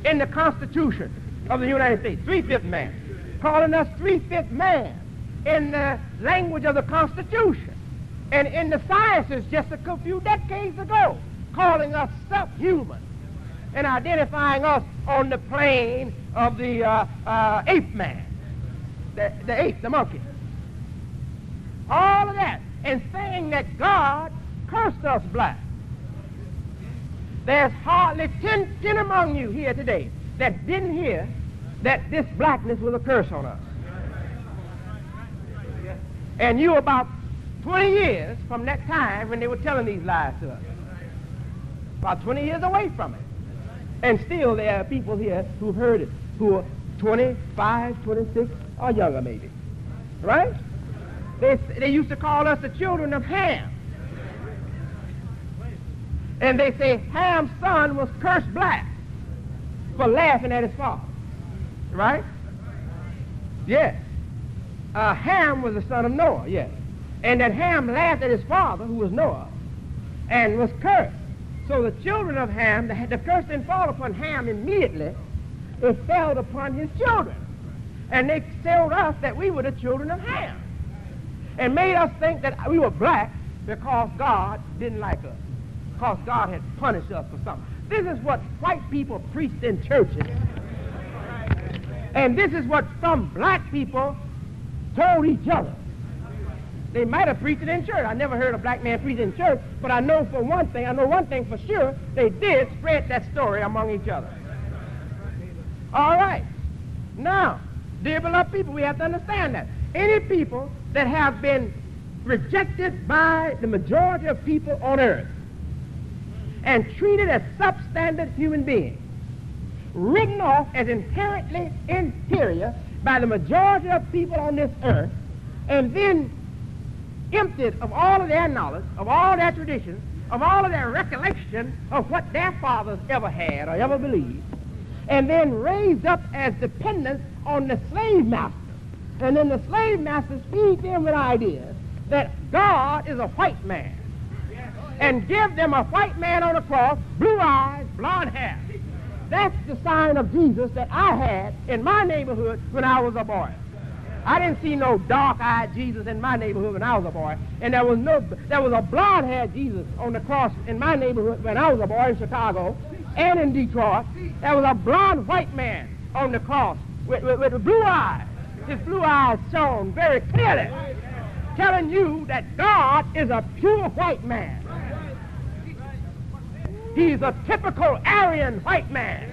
in the Constitution of the United States, three-fifth man, calling us three-fifth man in the language of the Constitution, and in the sciences just a few decades ago, calling us subhuman and identifying us on the plane of the ape man, the ape, the monkey. All of that, and saying that God cursed us black. There's hardly 10 among you here today that didn't hear that this blackness was a curse on us. And you about 20 years from that time when they were telling these lies to us. About 20 years away from it. And still there are people here who've heard it, who are 25, 26, or younger maybe. Right? They used to call us the children of Ham. And they say Ham's son was cursed black for laughing at his father. Right? Yes. Ham was the son of Noah, yes. And that Ham laughed at his father, who was Noah, and was cursed. So the children of Ham, the curse didn't fall upon Ham immediately. It fell upon his children. And they told us that we were the children of Ham. And made us think that we were black because God didn't like us. Because God had punished us for something. This is what white people preached in churches. And this is what some black people told each other. They might have preached it in church. I never heard a black man preach in church, but I know one thing for sure, they did spread that story among each other. All right. Now, dear beloved people, we have to understand that. Any people that have been rejected by the majority of people on earth and treated as substandard human beings, written off as inherently inferior by the majority of people on this earth, and then emptied of all of their knowledge, of all their traditions, of all of their recollection of what their fathers ever had or ever believed, and then raised up as dependents on the slave masters. And then the slave masters feed them with ideas that God is a white man, and give them a white man on the cross, blue eyes, blonde hair. That's the sign of Jesus that I had in my neighborhood when I was a boy. I didn't see no dark-eyed Jesus in my neighborhood when I was a boy, and there was a blonde-haired Jesus on the cross in my neighborhood when I was a boy in Chicago and in Detroit. There was a blonde white man on the cross with blue eyes. His blue eyes shone very clearly, telling you that God is a pure white man. He's a typical Aryan white man.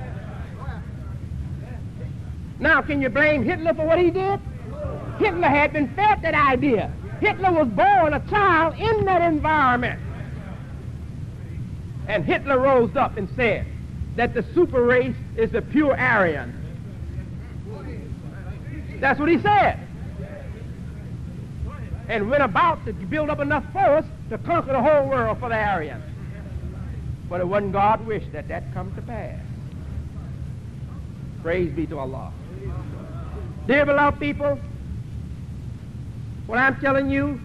Now, can you blame Hitler for what he did? Hitler had been fed that idea. Hitler was born a child in that environment. And Hitler rose up and said that the super race is the pure Aryan. That's what he said. And went about to build up enough force to conquer the whole world for the Aryans. But it wasn't God's wish that come to pass. Praise be to Allah. Dear beloved people, what I'm telling you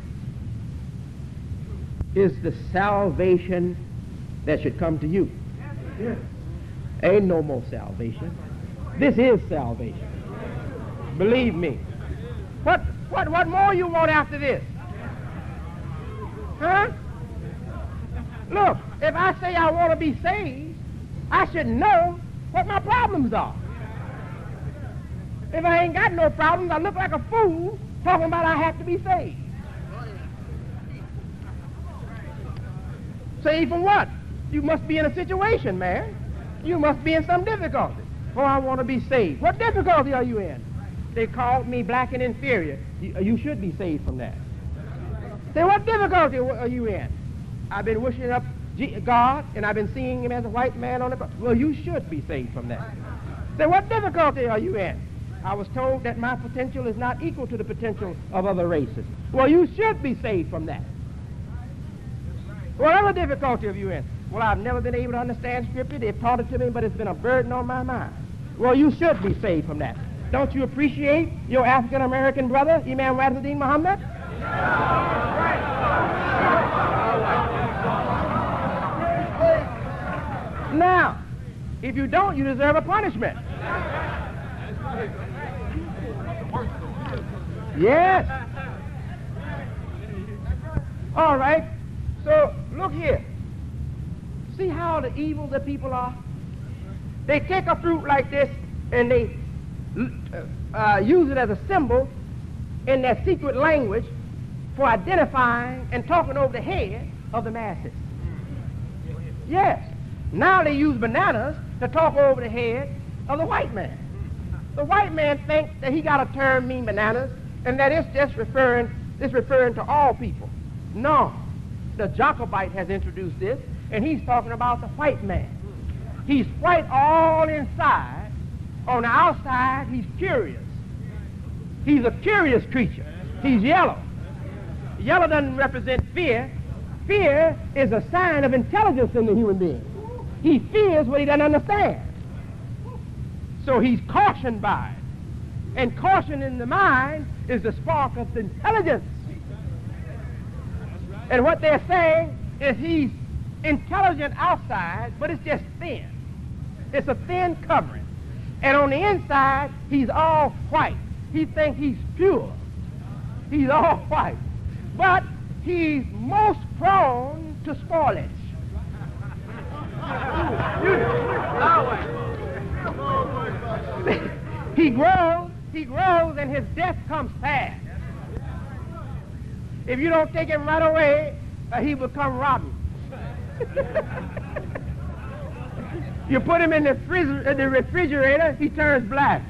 is the salvation that should come to you. Ain't no more salvation. This is salvation. Believe me. What more you want after this? Huh? Look, if I say I want to be saved, I should know what my problems are. If I ain't got no problems, I look like a fool talking about I have to be saved. Saved from what? You must be in a situation, man. You must be in some difficulty. Oh, I want to be saved. What difficulty are you in? They called me black and inferior. You should be saved from that. Say, what difficulty are you in? I've been worshiping up God, and I've been seeing him as a white man on the cross. Well, you should be saved from that. Say, what difficulty are you in? I was told that my potential is not equal to the potential of other races. Well, you should be saved from that. What other difficulty are you in? Well, I've never been able to understand Scripture. They've taught it to me, but it's been a burden on my mind. Well, you should be saved from that. Don't you appreciate your African-American brother, Imam Waziruddin Muhammad? Now, If you don't, you deserve a punishment. Yes. All right. So look here. See how the evil the people are? They take a fruit like this and they use it as a symbol in their secret language for identifying and talking over the head of the masses. Yes. Now they use bananas to talk over the head of the white man. The white man thinks that he got a term mean bananas and that it's just referring to all people. No. The Jacobite has introduced this, and he's talking about the white man. He's white all inside. On the outside, he's curious. He's a curious creature. He's yellow. Yellow doesn't represent fear. Fear is a sign of intelligence in the human being. He fears what he doesn't understand. So he's cautioned by it. And caution in the mind is the spark of intelligence. And what they're saying is he's intelligent outside, but it's just thin. It's a thin covering. And on the inside, he's all white. He thinks he's pure. He's all white. But he's most prone to spoilage. He grows, and his death comes fast. If you don't take him right away, he will come rotten. You put him in the refrigerator, he turns black.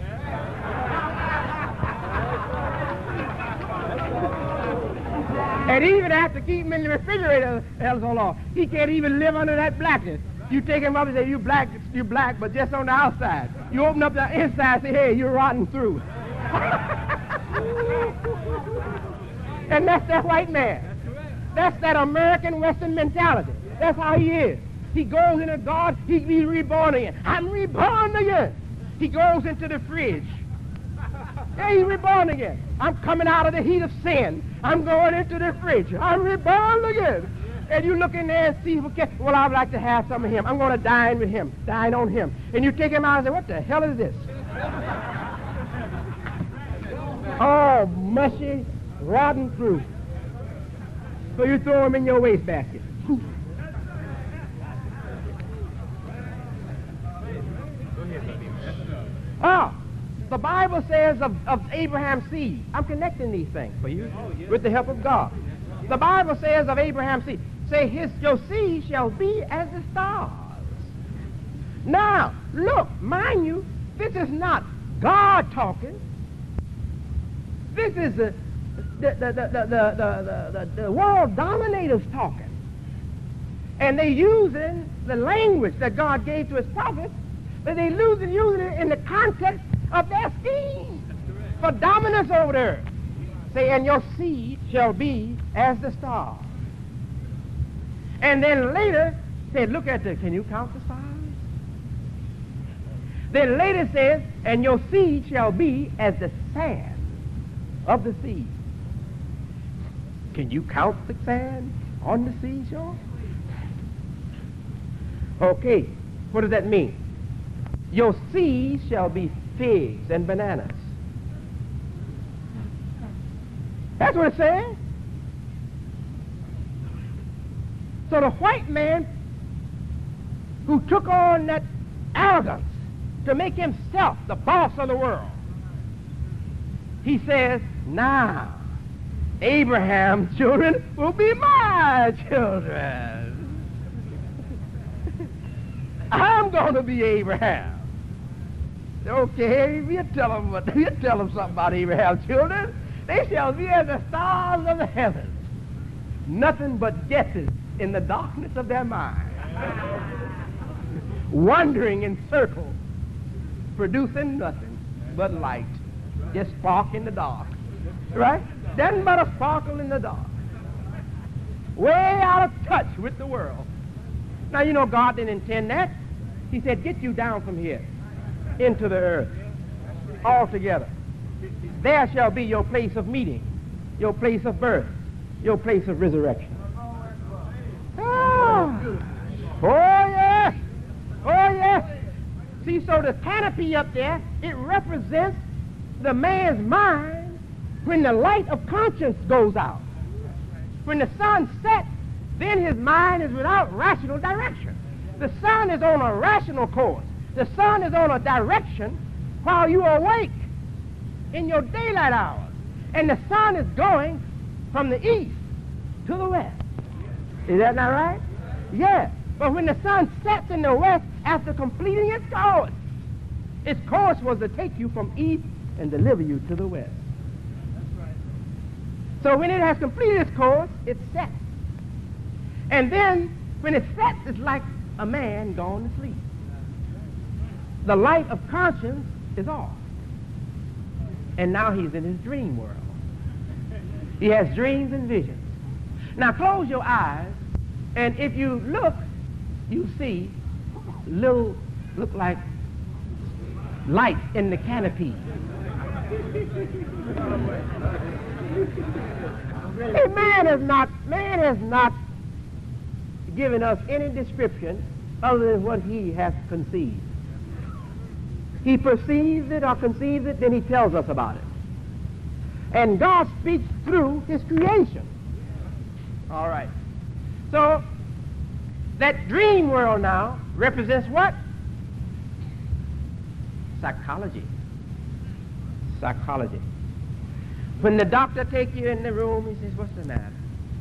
And even after keeping him in the refrigerator hell so long, he can't even live under that blackness. You take him up and say, you're black, but just on the outside. You open up the inside and say, hey, you're rotten through. And that's that white man. That's that American Western mentality. That's how he is. He goes into God, he's reborn again. I'm reborn again. He goes into the fridge. Yeah, he's reborn again. I'm coming out of the heat of sin. I'm going into the fridge. I'm reborn again. And you look in there and see, okay, well, I'd like to have some of him. I'm going to dine with him, dine on him. And you take him out and say, what the hell is this? Oh, mushy, rotten fruit. So you throw him in your wastebasket. Oh, the Bible says of Abraham's seed. I'm connecting these things for you with the help of God. The Bible says of Abraham's seed, your seed shall be as the stars. Now, look, mind you, this is not God talking. This is the world dominators talking. And they using the language that God gave to his prophets, but they using it in the context of their scheme for dominance over the earth. Say, and your seed shall be as the stars. And then later, said, look at can you count the stars? Then later says, and your seed shall be as the sand of the sea. Can you count the sand on the seashore? Okay, what does that mean? Your seed shall be figs and bananas. That's what it says. So the white man who took on that arrogance to make himself the boss of the world, he says, now, Abraham's children will be my children. I'm going to be Abraham. Okay, we'll tell them something about Abraham's children. They shall be as the stars of the heavens. Nothing but guesses in the darkness of their mind. Wandering in circles, producing nothing but light. Just spark in the dark. Right? Nothing but a sparkle in the dark. Way out of touch with the world. Now, you know God didn't intend that. He said, get you down from here into the earth altogether. There shall be your place of meeting, your place of birth, your place of resurrection. Oh yes. Oh yes. See, so the canopy up there, it represents the man's mind when the light of conscience goes out. When the sun sets, then his mind is without rational direction. The sun is on a rational course. The sun is on a direction while you are awake in your daylight hours. And the sun is going from the east to the west. Is that not right? Yes. But when the sun sets in the west after completing its course was to take you from east and deliver you to the west. That's right. So when it has completed its course, it sets. And then when it sets, it's like a man gone to sleep. The light of conscience is off. And now he's in his dream world. He has dreams and visions. Now close your eyes, and if you look, you see little, look like lights in the canopy. Hey, man has not given us any description other than what he has conceived. He perceives it or conceives it, then he tells us about it. And God speaks through his creation. All right. So that dream world now represents what? Psychology. Psychology. When the doctor takes you in the room, he says, what's the matter?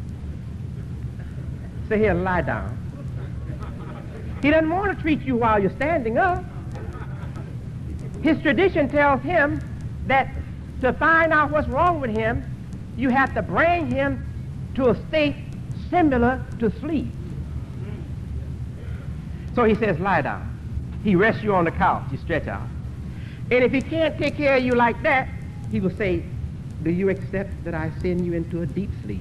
Say here, lie down. He doesn't want to treat you while you're standing up. His tradition tells him that to find out what's wrong with him, you have to bring him to a state similar to sleep. So he says, lie down. He rests you on the couch, you stretch out. And if he can't take care of you like that, he will say, do you accept that I send you into a deep sleep?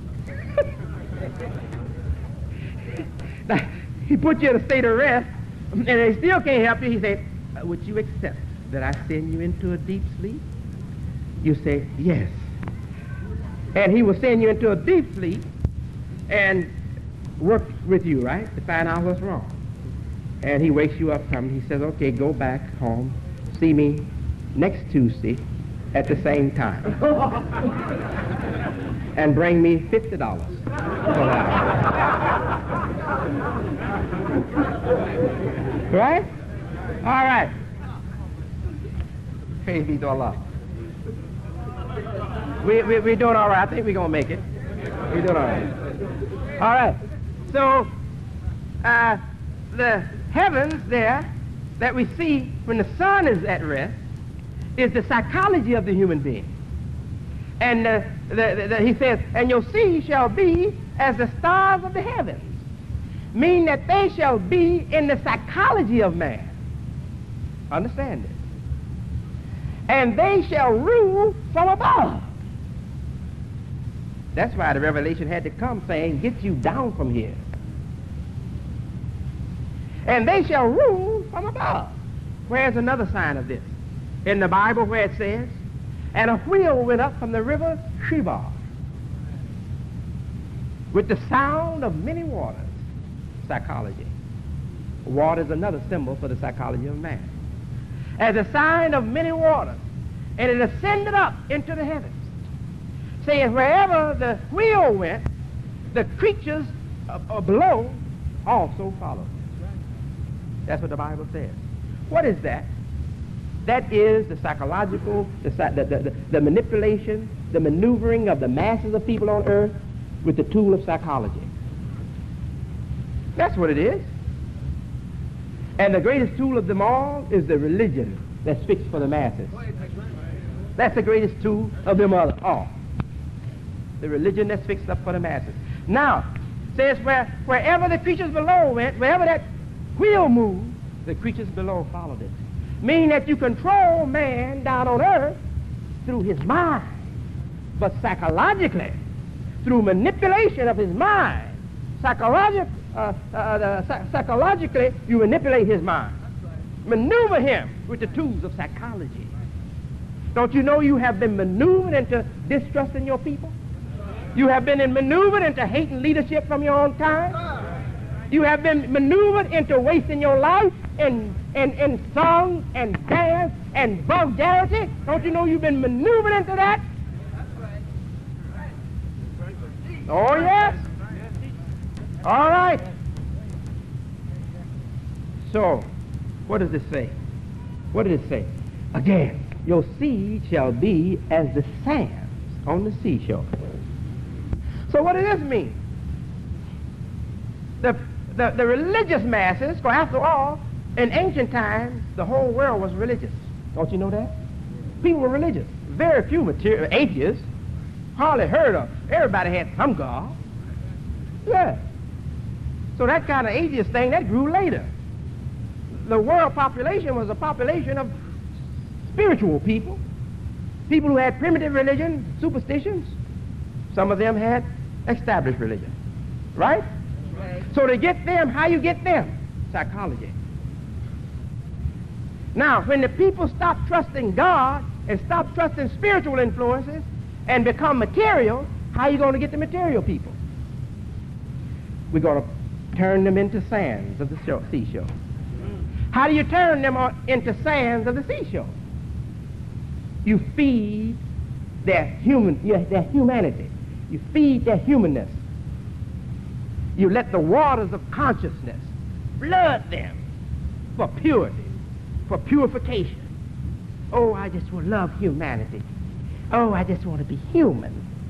Now, he put you in a state of rest, and he still can't help you. He said, would you accept that I send you into a deep sleep? You say, yes. And he will send you into a deep sleep and work with you, right, to find out what's wrong. And he wakes you up something. He says, okay, go back home, see me next Tuesday at the same time. And bring me $50 for that. Right? All right. Praise be to Allah. We're doing all right. I think we're going to make it. We're doing all right. All right. So, the heavens there that we see when the sun is at rest is the psychology of the human being. And he says, and your seed shall be as the stars of the heavens, meaning that they shall be in the psychology of man. Understand this? And they shall rule from above. That's why the revelation had to come saying, get you down from here. And they shall rule from above. Where's another sign of this? In the Bible where it says, and a wheel went up from the river Chebar with the sound of many waters. Psychology. Water is another symbol for the psychology of man. As a sign of many waters, and it ascended up into the heavens, saying wherever the wheel went, the creatures below also followed. That's what the Bible says. What is that? That is the psychological, the manipulation, the maneuvering of the masses of people on earth with the tool of psychology. That's what it is. And the greatest tool of them all is the religion that's fixed for the masses. That's the greatest tool of them all. The religion that's fixed up for the masses. Now, says wherever the creatures below went, wherever that wheel moved, the creatures below followed it. Meaning that you control man down on earth through his mind, but psychologically, through manipulation of his mind, psychologically, you manipulate his mind. Maneuver him with the tools of psychology. Don't you know you have been maneuvered into distrusting your people? You have been maneuvered into hating leadership from your own kind. You have been maneuvered into wasting your life in song and dance and vulgarity? Don't you know you've been maneuvered into that? Oh, yes. All right. So, what does it say? What did it say? Again, your seed shall be as the sands on the seashore. So what does this mean? The religious masses, for after all, in ancient times, the whole world was religious. Don't you know that? People were religious. Very few atheists. Hardly heard of. Everybody had some God. Yeah. So that kind of atheist thing, that grew later. The world population was a population of spiritual people. People who had primitive religion, superstitions. Some of them had established religion. Right? So to get them, how you get them? Psychology. Now, when the people stop trusting God and stop trusting spiritual influences and become material, how are you going to get the material people? We're going to turn them into sands of the seashore. How do you turn them into sands of the seashore? You feed their humanity. You feed their humanness. You let the waters of consciousness flood them for purity, for purification. Oh, I just want to love humanity. Oh, I just want to be human.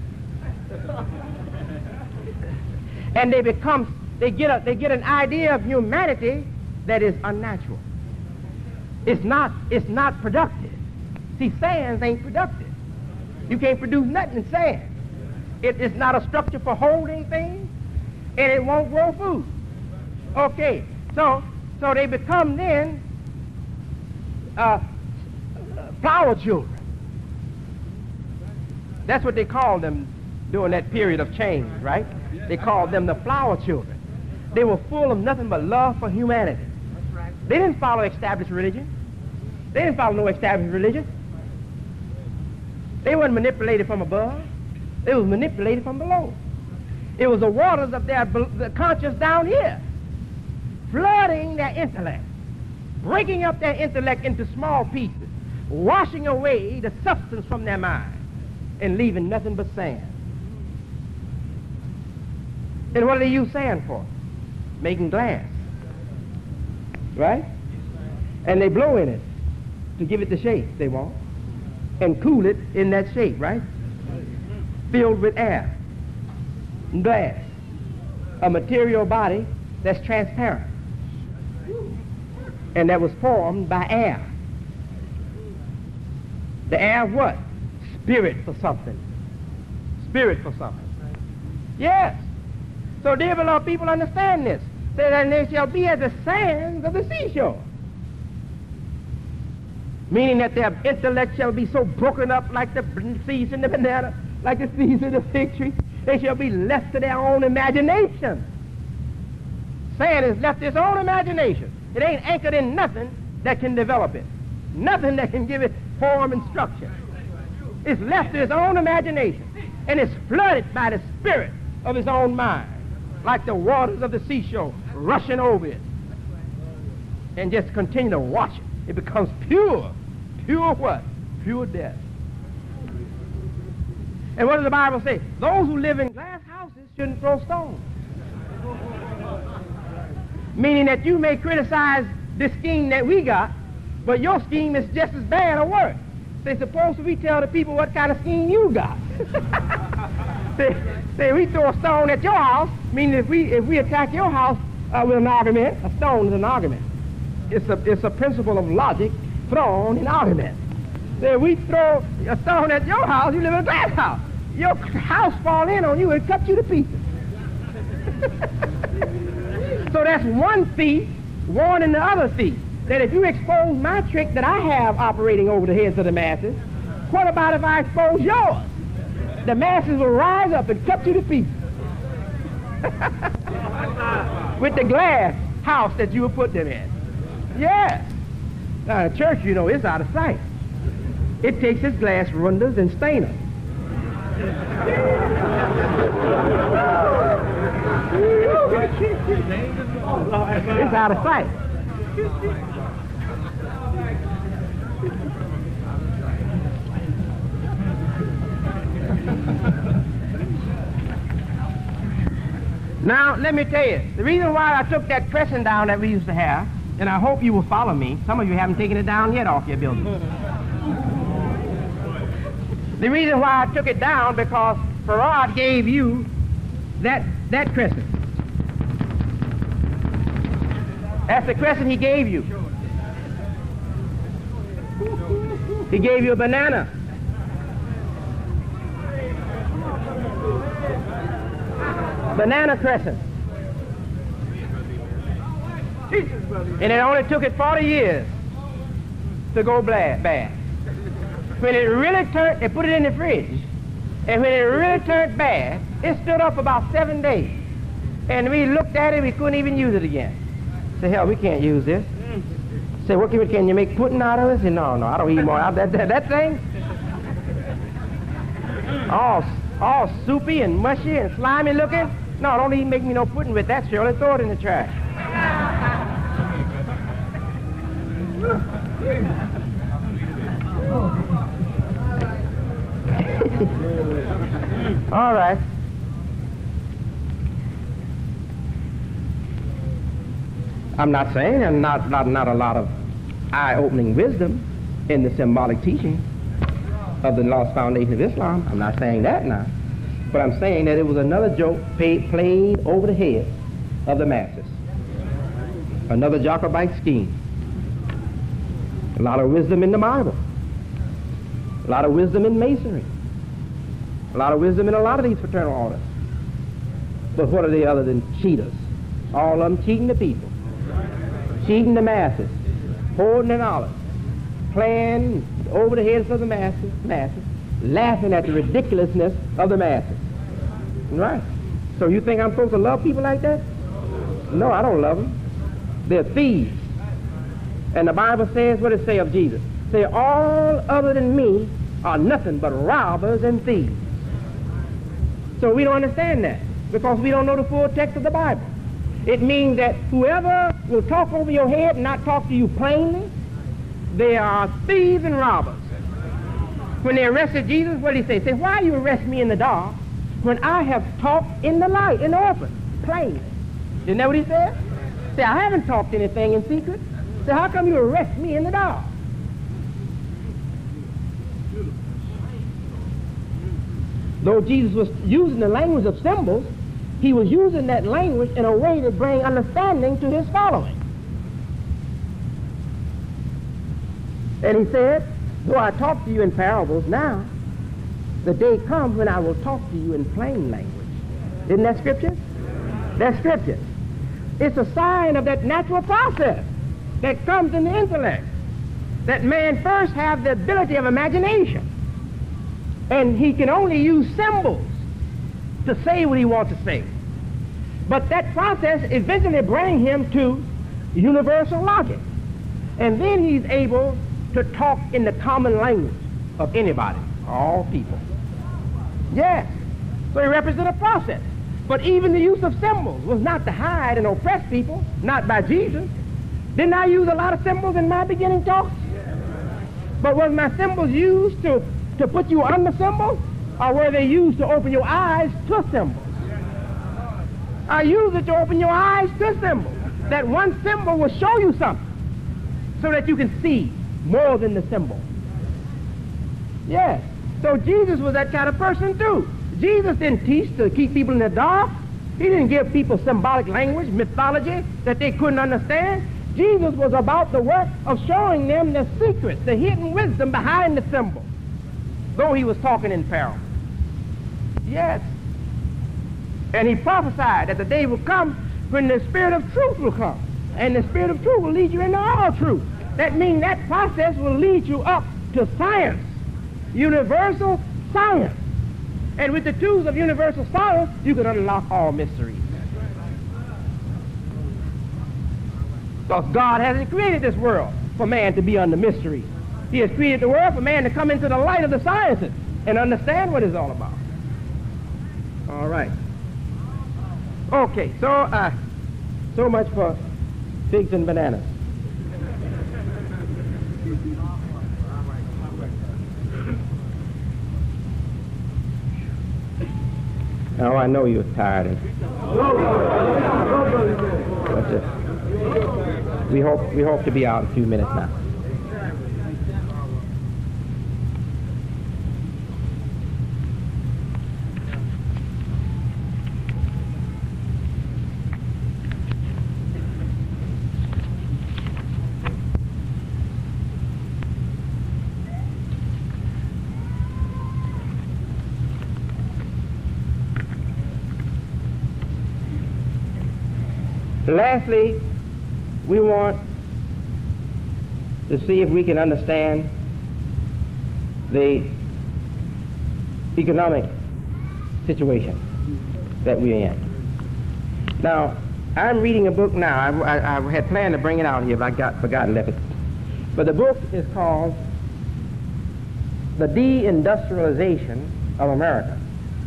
And they get an idea of humanity that is unnatural. It's not productive. See, sands ain't productive. You can't produce nothing in sand. It's not a structure for holding things, and it won't grow food. Okay, so they become then flower children. That's what they called them during that period of change, right? They called them the flower children. They were full of nothing but love for humanity. They didn't follow established religion. They didn't follow no established religion. They weren't manipulated from above. They was manipulated from below. It was the waters of their conscience down here, flooding their intellect, breaking up their intellect into small pieces, washing away the substance from their mind, and leaving nothing but sand. And what do they use sand for? Making glass. Right? And they blow in it to give it the shape they want and cool it in that shape, right? Filled with air and glass. A material body that's transparent and that was formed by air. The air what? Spirit for something. Spirit for something. Yes. So dear beloved people, understand this. That they shall be as the sands of the seashore. Meaning that their intellect shall be so broken up like the seeds in the banana, like the seeds in the fig tree. They shall be left to their own imagination. Sand is left to its own imagination. It ain't anchored in nothing that can develop it. Nothing that can give it form and structure. It's left to its own imagination. And it's flooded by the spirit of its own mind, like the waters of the seashore rushing over it. And just continue to wash it. It becomes pure. Pure what? Pure death. And what does the Bible say? Those who live in glass houses shouldn't throw stones. Meaning that you may criticize this scheme that we got, but your scheme is just as bad or worse. Say, suppose we tell the people what kind of scheme you got. say we throw a stone at your house, meaning if we attack your house with an argument, a stone is an argument. It's a principle of logic thrown in argument. Say we throw a stone at your house, you live in a glass house. Your house fall in on you and cut you to pieces. So that's one thief warning the other thief that if you expose my trick that I have operating over the heads of the masses, what about if I expose yours? The masses will rise up and cut you to pieces. With the glass house that you will put them in. Yes. Now the church, you know, is out of sight. It takes its glass runders and stainers. It's out of sight. Now, let me tell you, the reason why I took that crescent down that we used to have, and I hope you will follow me. Some of you haven't taken it down yet off your building. The reason why I took it down because Farad gave you that crescent. That's the crescent he gave you. He gave you a banana. Banana crescent. And it only took it 40 years to go bad. When it really turned, they put it in the fridge. And when it really turned bad, it stood up about 7 days. And we looked at it, we couldn't even use it again. Said, hell, we can't use this. Said, what can you make pudding out of it? Said, no, I don't eat more. That thing, all soupy and mushy and slimy looking. No, don't even make me no pudding with that, Shirley. Throw it in the trash. All right. I'm not saying there's not a lot of eye-opening wisdom in the symbolic teaching of the lost foundation of Islam. I'm not saying that now. But I'm saying that it was another joke played over the head of the masses. Another Jacobite scheme. A lot of wisdom in the Bible. A lot of wisdom in Masonry. A lot of wisdom in a lot of these fraternal orders. But what are they other than cheaters? All of them cheating the people. Cheating the masses. Hoarding the knowledge. Playing over the heads of the masses. Laughing at the ridiculousness of the masses. Right? So you think I'm supposed to love people like that? No, I don't love them. They're thieves. And the Bible says, what it say of Jesus? Say, all other than me are nothing but robbers and thieves. So we don't understand that because we don't know the full text of the Bible. It means that whoever will talk over your head and not talk to you plainly, they are thieves and robbers. When they arrested Jesus, what did he say? Say, why you arrest me in the dark when I have talked in the light, in the open, plainly? Isn't that what he said? Say, I haven't talked anything in secret. Say, how come you arrest me in the dark? Though Jesus was using the language of symbols, he was using that language in a way to bring understanding to his following. And he said, though I talk to you in parables now, the day comes when I will talk to you in plain language. Isn't that scripture? That's scripture. It's a sign of that natural process that comes in the intellect. That man first have the ability of imagination. And he can only use symbols to say what he wants to say. But that process eventually brings him to universal logic. And then he's able to talk in the common language of anybody, all people. Yes. So he represents a process. But even the use of symbols was not to hide and oppress people, not by Jesus. Didn't I use a lot of symbols in my beginning talks? But was my symbols used to put you under symbols, or were they used to open your eyes to symbols? I used it to open your eyes to symbols. That one symbol will show you something so that you can see more than the symbol. Yes. So Jesus was that kind of person too. Jesus didn't teach to keep people in the dark. He didn't give people symbolic language, mythology that they couldn't understand. Jesus was about the work of showing them the secrets, the hidden wisdom behind the symbol, though he was talking in parables. Yes. And he prophesied that the day will come when the Spirit of truth will come. And the Spirit of truth will lead you into all truth. That means that process will lead you up to science, universal science. And with the tools of universal science, you can unlock all mysteries. Because God hasn't created this world for man to be under mysteries. He has created the world for man to come into the light of the sciences and understand what it's all about. All right. Okay, so much for figs and bananas. Oh, I know you're tired. But, we hope to be out in a few minutes now. Lastly, we want to see if we can understand the economic situation that we're in. Now, I'm reading a book now. I had planned to bring it out here, but I forgot and left it. But the book is called The Deindustrialization of America.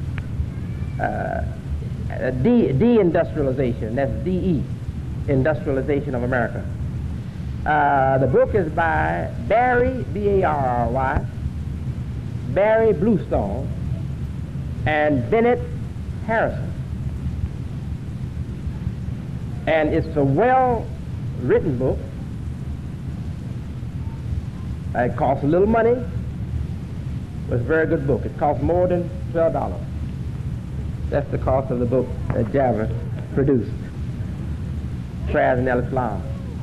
Deindustrialization, that's D-E, Industrialization of America. The book is by Barry, B-A-R-R-Y, Barry Bluestone, and Bennett Harrison. And it's a well-written book. It costs a little money, but it's a very good book. It costs more than $12. That's the cost of the book that Java produced, Traz and Ellis Lam.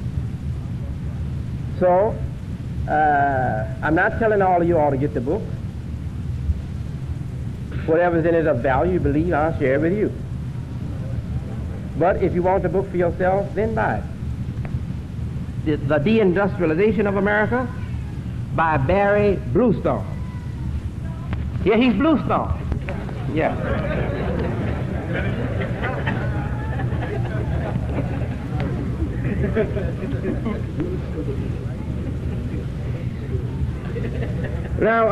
So, I'm not telling all of you all to get the book. Whatever's in it of value, you believe, I'll share it with you. But if you want the book for yourself, then buy it. The Deindustrialization of America by Barry Bluestone. Yeah, he's Bluestone. Yeah. Now,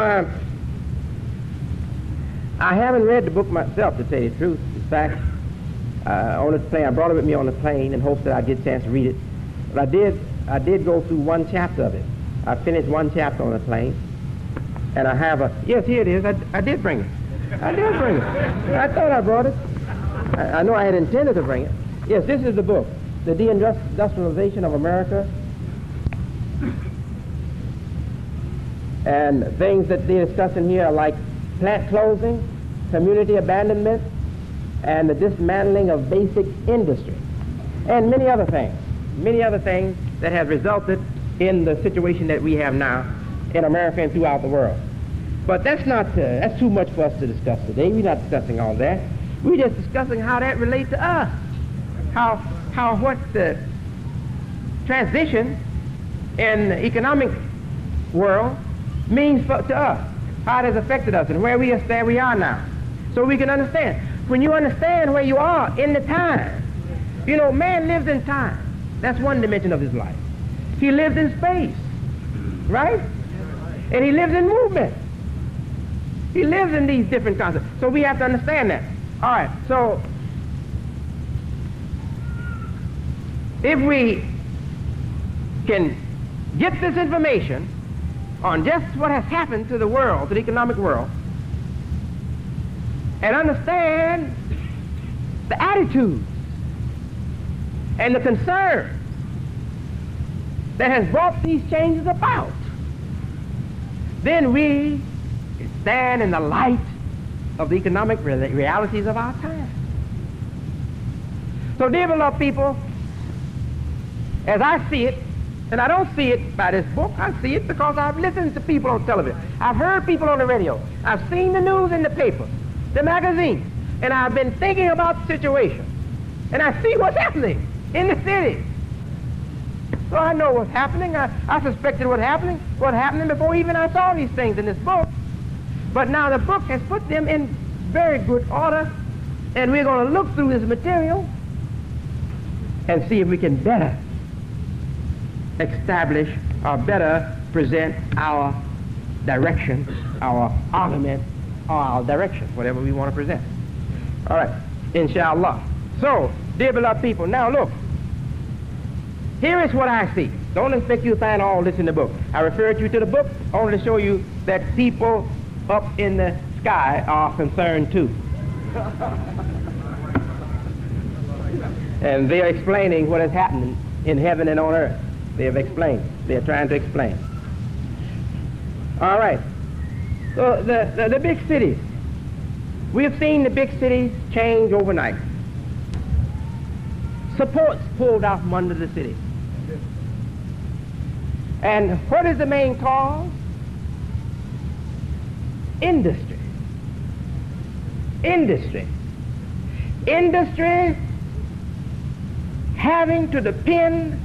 I haven't read the book myself, to tell you the truth. In fact, on this plane, I brought it with me on the plane in hopes that I'd get a chance to read it. But I did go through one chapter of it. I finished one chapter on the plane, and I have yes, here it is. I did bring it. I did bring it. I thought I brought it. I know I had intended to bring it. Yes, this is the book, The Deindustrialization of America. And things that they discuss in here are like plant closing, community abandonment, and the dismantling of basic industry, and many other things that have resulted in the situation that we have now in America and throughout the world. But that's too much for us to discuss today. We're not discussing all that. We're just discussing how that relates to us. How what the transition in the economic world means to us, how it has affected us, and where we are now. So we can understand. When you understand where you are in the time, you know, man lives in time. That's one dimension of his life. He lives in space, right? And he lives in movement. He lives in these different concepts. So we have to understand that. All right, so if we can get this information on just what has happened to the world, to the economic world, and understand the attitudes and the concerns that has brought these changes about, then we stand in the light of the economic realities of our time. So, dear beloved people, as I see it, and I don't see it by this book, I see it because I've listened to people on television. I've heard people on the radio. I've seen the news in the paper, the magazines, and I've been thinking about the situation. And I see what's happening in the city. So I know what's happening. I suspected what's happening before even I saw these things in this book. But now the book has put them in very good order, and we're going to look through this material and see if we can better establish or better present our direction, our argument, or our direction, whatever we want to present. All right, inshallah. So, dear beloved people, now look, Here is what I see. Don't expect you to find all this in the book. I referred you to the book only to show you that people up in the sky are concerned too. And they're explaining what is happening in heaven and on earth. They have explained. They're trying to explain. All right. So the big cities. We have seen the big cities change overnight. Supports pulled out from under the city. And what is the main cause? Industry. Industry. Industry having to depend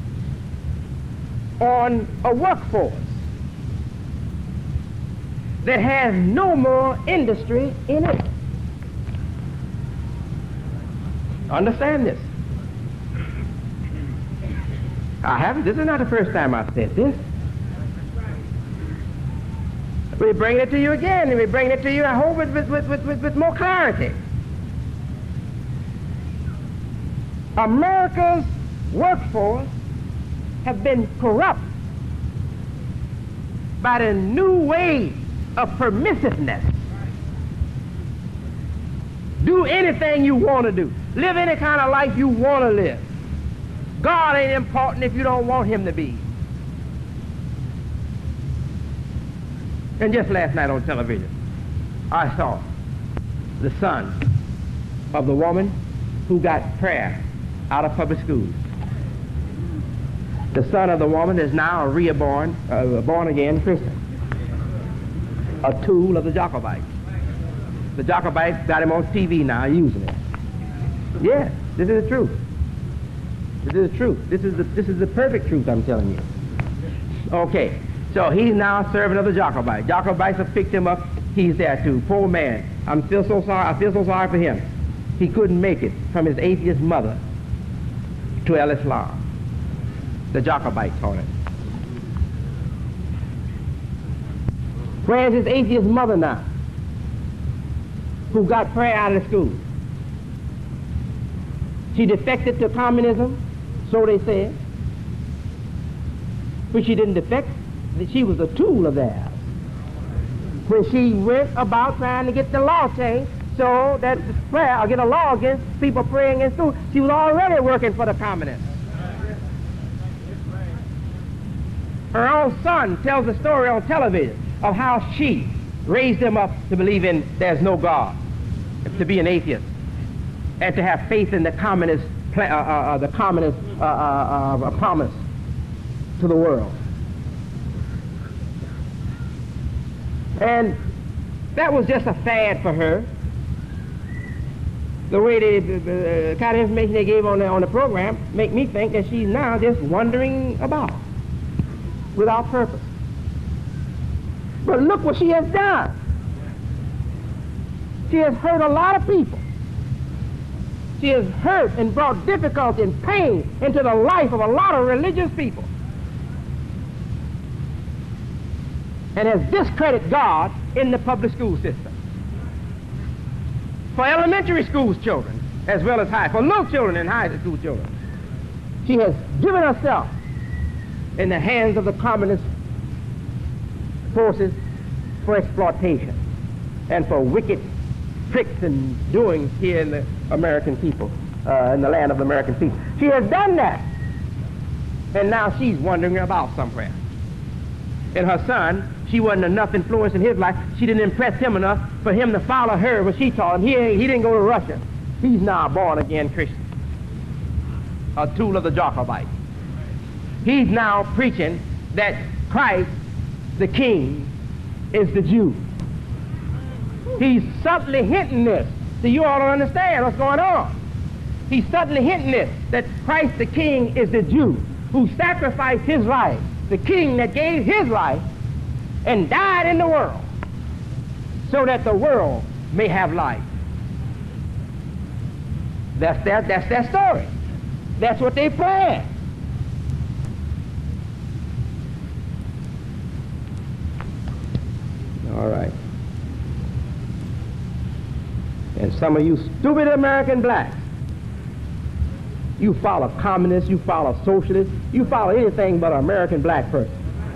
on a workforce that has no more industry in it. Understand this. This is not the first time I've said this. We bring it to you again, and we bring it to you, I hope, with more clarity. America's workforce have been corrupt by the new way of permissiveness. Do anything you want to do. Live any kind of life you want to live. God ain't important if you don't want him to be. And just last night on television, I saw the son of the woman who got prayer out of public schools. The son of the woman is now a reborn, born-again Christian, a tool of the Jacobites. The Jacobites got him on TV now, using it. Yes, this is the truth. This is the truth. This is the perfect truth I'm telling you. Okay, so he's now serving of the Jacobites. Jacobites have picked him up. He's there too. Poor man. I feel so sorry for him. He couldn't make it from his atheist mother to El-Islam. The Jacobites on it. Where's his atheist mother now, who got prayer out of the school? She defected to communism, so they said. But she didn't defect. She was a tool of theirs. When she went about trying to get the law changed so that the prayer, or get a law against people praying in school, she was already working for the communists. Her own son tells a story on television of how she raised him up to believe in there's no God, to be an atheist, and to have faith in the communist promise to the world. And that was just a fad for her. The way the kind of information they gave on the program make me think that she's now just wandering about without purpose. But look what she has done. She has hurt a lot of people. She has hurt and brought difficulty and pain into the life of a lot of religious people. And has discredited God in the public school system. For elementary school children, as well as for little children and high school children. She has given herself in the hands of the communist forces for exploitation and for wicked tricks and doings here in the American people, in the land of the American people. She has done that. And now she's wondering about somewhere. And her son, she wasn't enough influence in his life. She didn't impress him enough for him to follow her what she taught him. He didn't go to Russia. He's now a born-again Christian, a tool of the Jacobites. He's now preaching that Christ, the King, is the Jew. He's subtly hinting this, so you all don't understand what's going on. He's subtly hinting this, that Christ, the King, is the Jew who sacrificed his life, the King that gave his life and died in the world so that the world may have life. That's their story. That's what they planned. All right. And some of you stupid American blacks, You follow communists, you follow socialists, you follow anything but an American black person.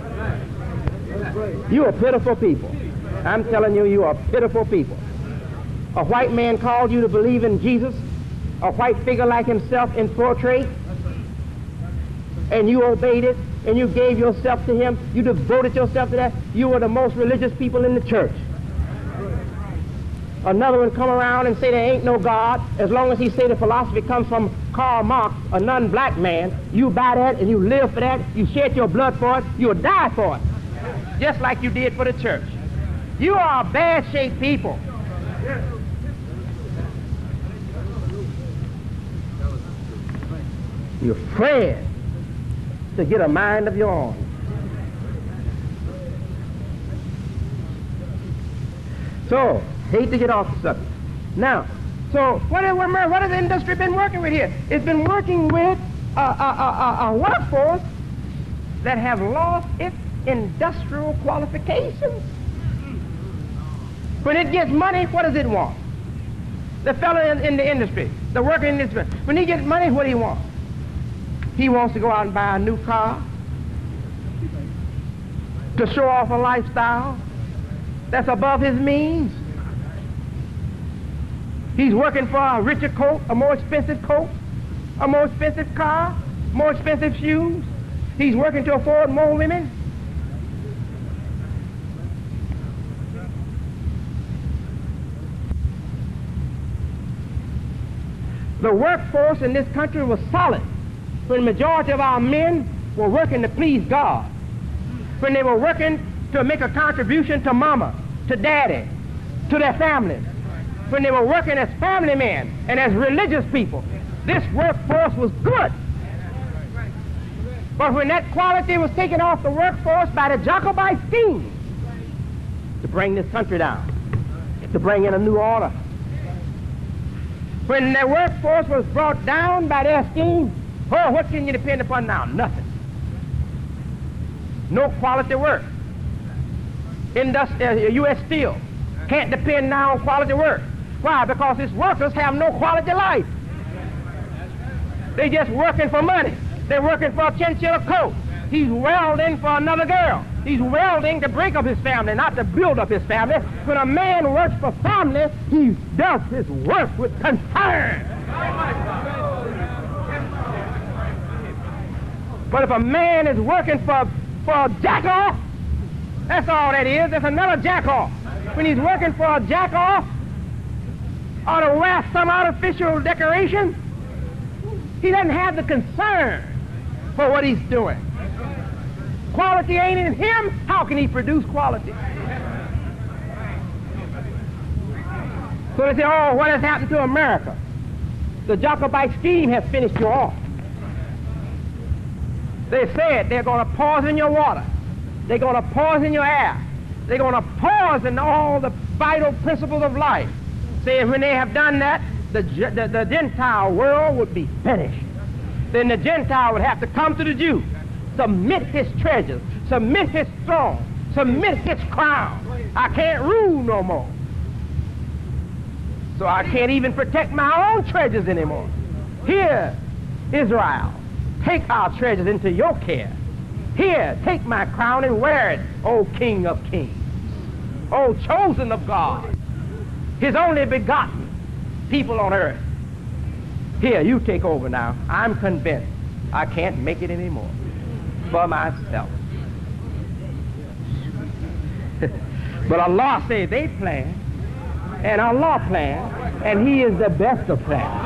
You are pitiful people. I'm telling you, you are pitiful people. A white man called you to believe in Jesus, a white figure like himself in portrait, and you obeyed it, and you gave yourself to him, you devoted yourself to that. You were the most religious people in the church. Another one come around and say there ain't no God. As long as he say the philosophy comes from Karl Marx, a non-black man, you buy that and you live for that, you shed your blood for it, you'll die for it. Just like you did for the church. You are bad-shaped people. You're afraid to get a mind of your own. So, hate to get off the subject. Now, so what has the industry been working with here? It's been working with a workforce that have lost its industrial qualifications. When it gets money, what does it want? The fellow in the industry, the worker in the industry, when he gets money, what do he want? He wants to go out and buy a new car, to show off a lifestyle that's above his means. He's working for a richer coat, a more expensive coat, a more expensive car, more expensive shoes. He's working to afford more women. The workforce in this country was solid when the majority of our men were working to please God, when they were working to make a contribution to mama, to daddy, to their families, when they were working as family men and as religious people. This workforce was good. But when that quality was taken off the workforce by the Jacobite scheme to bring this country down, to bring in a new order, when the workforce was brought down by their scheme, oh, what can you depend upon now? Nothing. No quality work. U.S. Steel can't depend now on quality work. Why? Because its workers have no quality life. They just working for money. They're working for a chinchilla coat. He's welding for another girl. He's welding to break up his family, not to build up his family. When a man works for family, he does his work with concern. But if a man is working for a jack-off, that's all that is. That's another jack-off. When he's working for a jack-off or to wear some artificial decoration, he doesn't have the concern for what he's doing. Quality ain't in him. How can he produce quality? So they say, oh, what has happened to America? The Jacobite scheme has finished you off. They said they're going to poison your water. They're going to poison your air. They're going to poison all the vital principles of life. Saying when they have done that, the Gentile world would be finished. Then the Gentile would have to come to the Jew, submit his treasures, submit his throne, submit his crown. I can't rule no more. So I can't even protect my own treasures anymore. Here, Israel, take our treasures into your care. Here, take my crown and wear it, O King of Kings, O chosen of God, his only begotten people on earth. Here, you take over now. I'm convinced I can't make it anymore for myself. But Allah said they plan, and Allah planned, and he is the best of plans.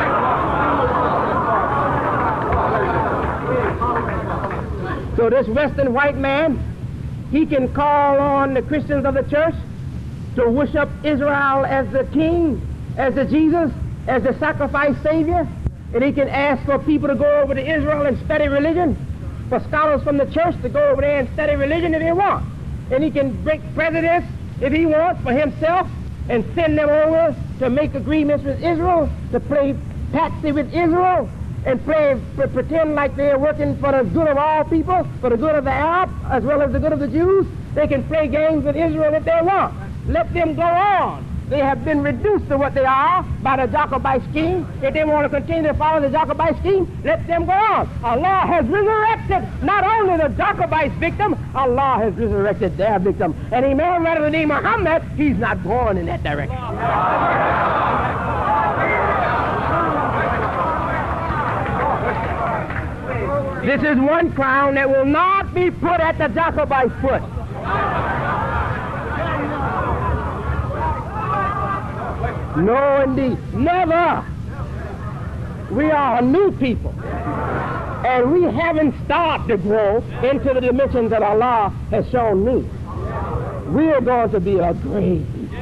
So this Western white man, he can call on the Christians of the church to worship Israel as the king, as the Jesus, as the sacrifice savior, and he can ask for people to go over to Israel and study religion, for scholars from the church to go over there and study religion if they want. And he can break presidents if he wants for himself and send them over to make agreements with Israel, to play patsy with Israel, and pretend like they're working for the good of all people, for the good of the Arabs as well as the good of the Jews. They can play games with Israel if they want. Let them go on. They have been reduced to what they are by the Jacobite scheme. If they want to continue to follow the Jacobite scheme, let them go on. Allah has resurrected not only the Jacobite victim, Allah has resurrected their victim. And a man rather than Muhammad, he's not going in that direction. This is one crown that will not be put at the Jacobite's foot. No, indeed. Never. We are a new people. And we haven't started to grow into the dimensions that Allah has shown me. We are going to be a great people.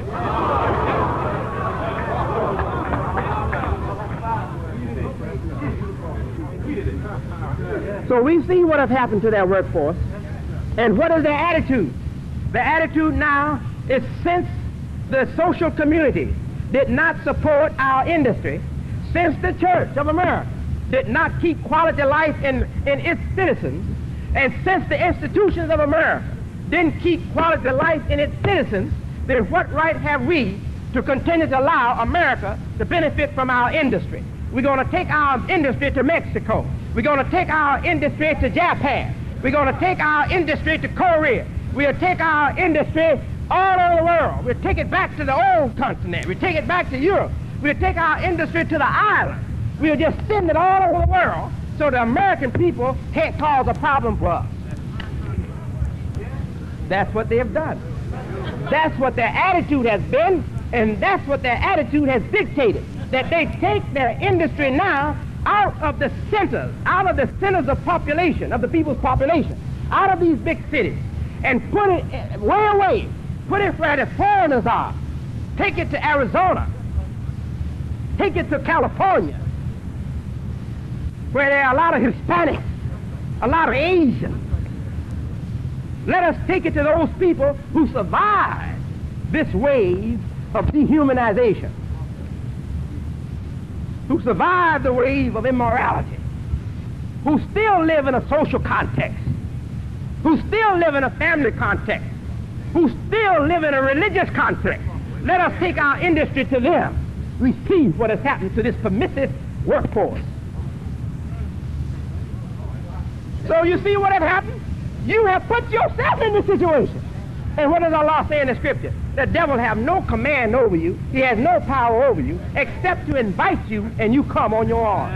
So we see what has happened to their workforce. And what is their attitude? The attitude now is, since the social community did not support our industry, since the Church of America did not keep quality life in its citizens, and since the institutions of America didn't keep quality life in its citizens, then what right have we to continue to allow America to benefit from our industry? We're going to take our industry to Mexico. We're going to take our industry to Japan. We're going to take our industry to Korea. We'll take our industry all over the world. We'll take it back to the old continent. We'll take it back to Europe. We'll take our industry to the island. We'll just send it all over the world so the American people can't cause a problem for us. That's what they have done. That's what their attitude has been, and that's what their attitude has dictated. That they take their industry now out of the centers of population, of the people's population, out of these big cities, and put it way away. Put it where the foreigners are. Take it to Arizona. Take it to California, where there are a lot of Hispanics, a lot of Asians. Let us take it to those people who survived this wave of dehumanization, who survived the wave of immorality, who still live in a social context, who still live in a family context, who still live in a religious context. Let us take our industry to them. We see what has happened to this permissive workforce. So you see what has happened? You have put yourself in this situation. And what does Allah say in the scripture? The devil have no command over you. He has no power over you except to invite you, and you come on your own.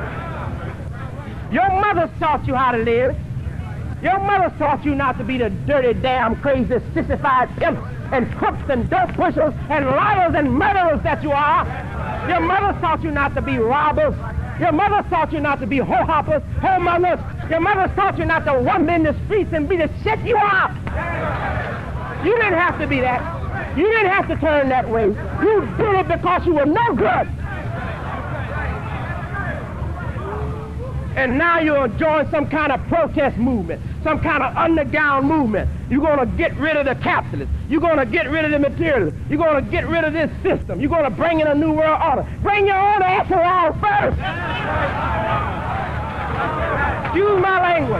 Your mother taught you how to live. Your mother taught you not to be the dirty, damn, crazy, sissified pimps and crooks and dirt pushers and liars and murderers that you are. Your mother taught you not to be robbers. Your mother taught you not to be hoe-hoppers, hoe-mothers. Your mother taught you not to wander in the streets and be the shit you are. You didn't have to be that. You didn't have to turn that way. You did it because you were no good. And now you're joining some kind of protest movement, some kind of underground movement. You're going to get rid of the capitalists. You're going to get rid of the materialists. You're going to get rid of this system. You're going to bring in a new world order. Bring your own ass around first. Excuse my language.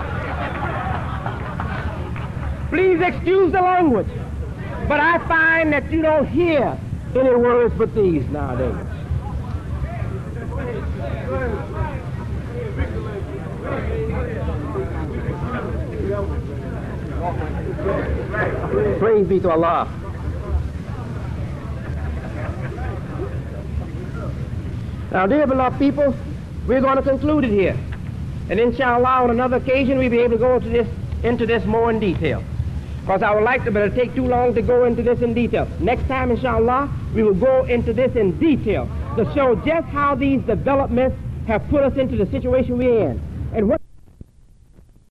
Please excuse the language. But I find that you don't hear any words but these nowadays. Praise be to Allah. Now, dear beloved people, we're going to conclude it here. And inshallah, on another occasion, we'll be able to go into this more in detail. Because I would like to, but it'll take too long to go into this in detail. Next time, inshallah, we will go into this in detail to show just how these developments have put us into the situation we're in.